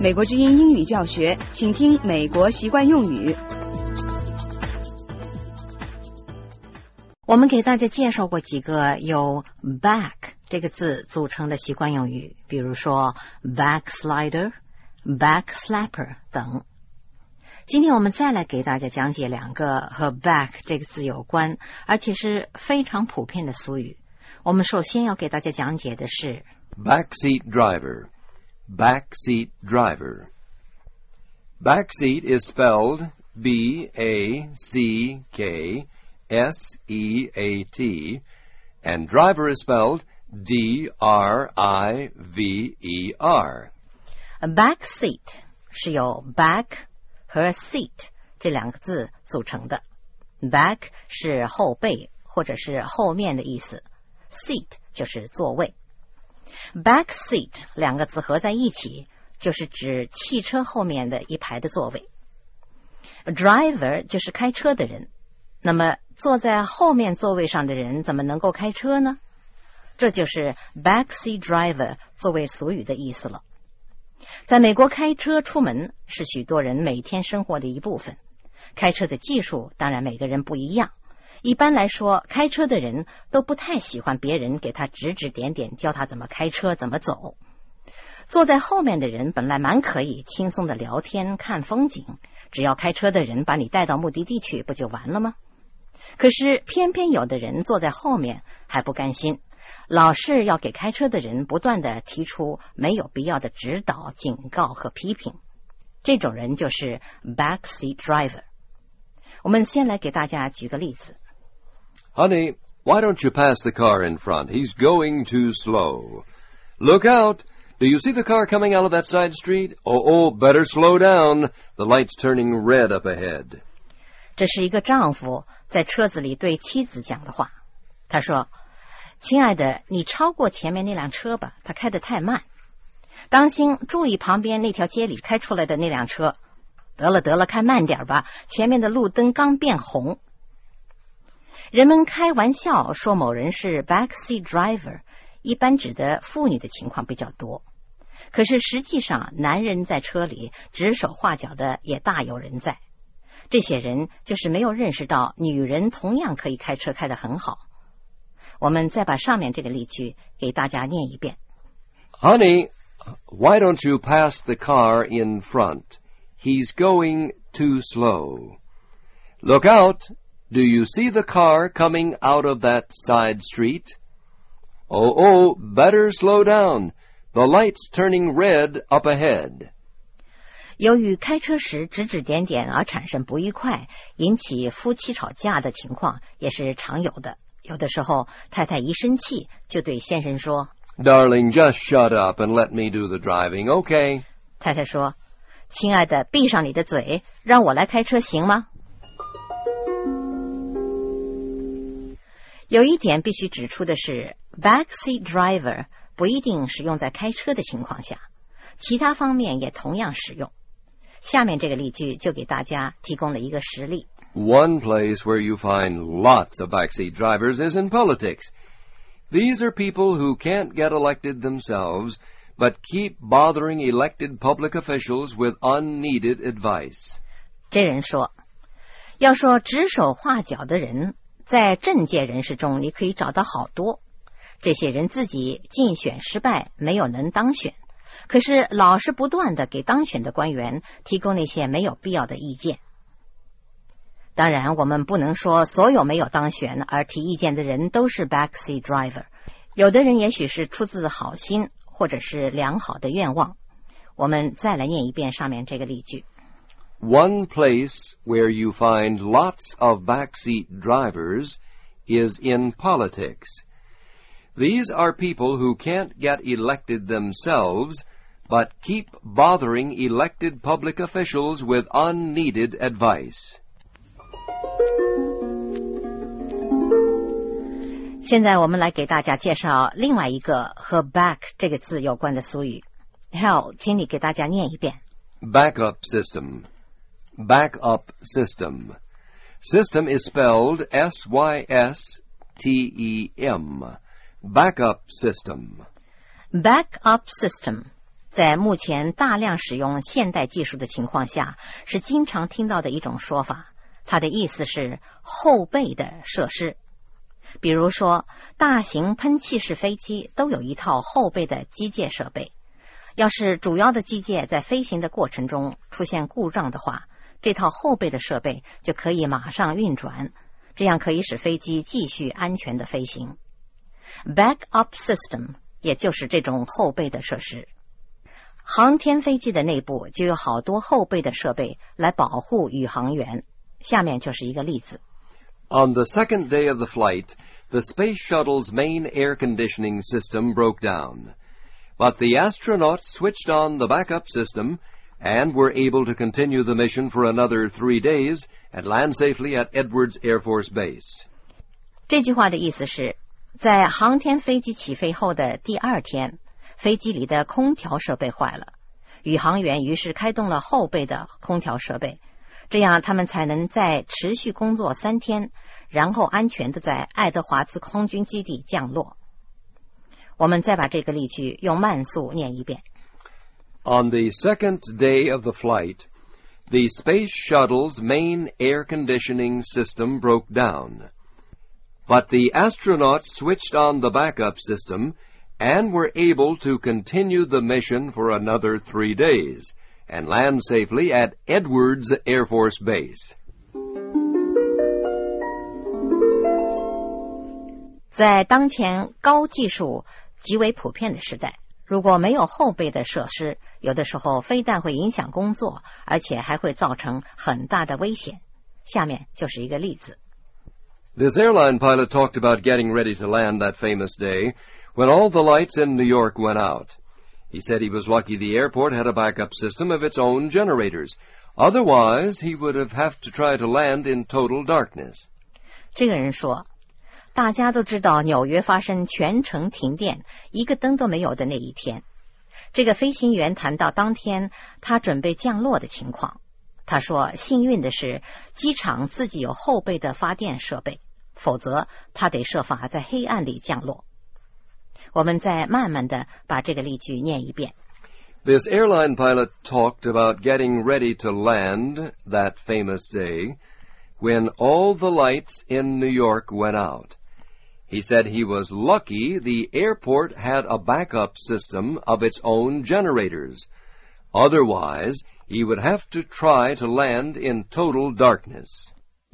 美国之音英语教学，请听美国习惯用语。 我们给大家介绍过几个由 back 这个字组成的习惯用语，比如说 backslider、backslapper 等。今天我们再来给大家讲解两个和 back 这个字有关，而且是非常普遍的俗语。我们首先要给大家讲解的是 backseat driver.Backseat driver. Backseat is spelled B-A-C-K-S-E-A-T, and driver is spelled D-R-I-V-E-R. Backseat 是由 back 和 seat 这两个字组成的。Back 是后背或者是后面的意思， seat 就是座位。Backseat 两个字合在一起，就是指汽车后面的一排的座位。Driver 就是开车的人，那么坐在后面座位上的人怎么能够开车呢？这就是 backseat driver 作为俗语的意思了。在美国，开车出门是许多人每天生活的一部分。开车的技术当然每个人不一样，一般来说，开车的人都不太喜欢别人给他指指点点，教他怎么开车怎么走。坐在后面的人本来蛮可以轻松的聊天看风景，只要开车的人把你带到目的地去不就完了吗？可是偏偏有的人坐在后面还不甘心，老是要给开车的人不断的提出没有必要的指导警告和批评，这种人就是 backseat driver。 我们先来给大家举个例子。 Honey, why don't you pass the car in front? He's going too slow. Look out! Do you see the car coming out of that side street? Oh, better slow down. The light's turning red up ahead. 这是一个丈夫在车子里对妻子讲的话。他说，亲爱的，你超过前面那辆车吧，它开得太慢。当心，注意旁边那条街里开出来的那辆车。得了，开慢点吧，前面的路灯刚变红。人们开玩笑说某人是 backseat driver， 一般指的妇女的情况比较多。可是实际上，男人在车里指手画脚的也大有人在。这些人就是没有认识到女人同样可以开车开得很好。我们再把上面这个例句给大家念一遍。 Honey, why don't you pass the car in front? He's going too slow. Look out!Do you see the car coming out of that side street? Oh, better slow down. The light's turning red up ahead. 由于开车时指指点点而产生不愉快，引起夫妻吵架的情况也是常有的。有的时候，太太一生气就对先生说 Darling, just shut up and let me do the driving, okay? 太太说，亲爱的，闭上你的嘴，让我来开车行吗？有一点必须指出的是 backseat driver 不一定是用在开车的情况下，其他方面也同样使用。下面这个例句就给大家提供了一个实例。 One place where you find lots of backseat drivers is in politics. These are people who can't get elected themselves, but keep bothering elected public officials with unneeded advice. 这人说，要说指手画脚的人，在政界人士中你可以找到好多。这些人自己竞选失败，没有能当选，可是老是不断的给当选的官员提供那些没有必要的意见。当然，我们不能说所有没有当选而提意见的人都是 backseat driver， 有的人也许是出自好心或者是良好的愿望。我们再来念一遍上面这个例句。 One place where you find lots of backseat drivers is in politics. These are people who can't get elected themselves, but keep bothering elected public officials with unneeded advice. 现在我们来给大家介绍另外一个和 back 这个字有关的俗语。Hal， 请你给大家念一遍。 Backup system. Backup system. System is spelled S-Y-S-T-E-M. Backup system. Backup system 在目前大量使用现代技术的情况下，是经常听到的一种说法。它的意思是后备的设施。比如说，大型喷气式飞机都有一套后备的机械设备。要是主要的机械在飞行的过程中出现故障的话，这套后备的设备就可以马上运转，这样可以使飞机继续安全的飞行。Backup system 也就是这种后备的设施。航天飞机的内部就有好多后备的设备来保护宇航员。下面就是一个例子。 On the second day of the flight, the space shuttle's main air conditioning system broke down. But the astronauts switched on the backup system and were able to continue the mission for another 3 days and land safely at Edwards Air Force Base. 这句话的意思是，在航天飞机起飞后的第2天，飞机里的空调设备坏了，宇航员于是开动了后备的空调设备，这样他们才能再持续工作3天，然后安全的在爱德华兹空军基地降落。我们再把这个例句用慢速念一遍。 On the second day of the flight, the space shuttle's main air conditioning system broke down. But the astronauts switched on the backup system and were able to continue the mission for another 3 days and land safely at Edwards Air Force Base. 在当前高技术极为普遍的时代，如果没有后备的设施，有的时候非但会影响工作，而且还会造成很大的危险。下面就是一个例子。 This airline pilot talked about getting ready to land that famous day when all the lights in New York went out. He said he was lucky the airport had a backup system of its own generators. Otherwise, he would have to try to land in total darkness. 这个人说，大家都知道纽约发生全城停电，一个灯都没有的那一天。这个飞行员谈到当天他准备降落的情况。他说，幸运的是，机场自己有后备的发电设备，否则他得设法在黑暗里降落。我们再慢慢的把这个例句念一遍。 This airline pilot talked about getting ready to land that famous day when all the lights in New York went out. He said he was lucky the airport had a backup system of its own generators. Otherwise, he would have to try to land in total darkness.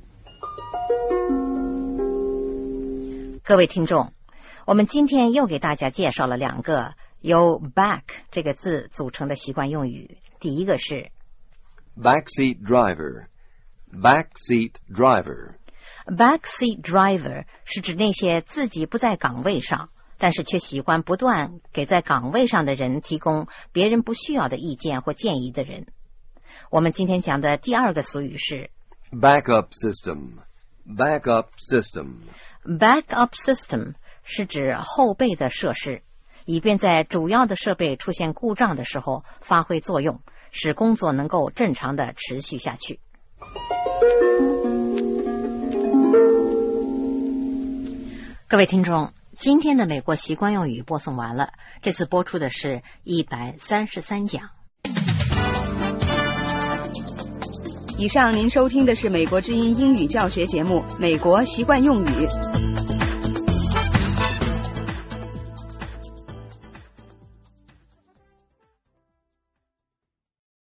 各位听众，我们今天又给大家介绍了2个由 back 这个字组成的习惯用语。第一个是 backseat driver. Backseat driver. Backseat driver 是指那些自己不在岗位上，但是却喜欢不断给在岗位上的人提供别人不需要的意见或建议的人。我们今天讲的第2个俗语是 backup system. Backup system. Backup system 是指后备的设施，以便在主要的设备出现故障的时候发挥作用，使工作能够正常的持续下去。各位听众，今天的美国习惯用语播送完了，这次播出的是133讲。 以上您收听的是美国之音英语教学节目《美国习惯用语》。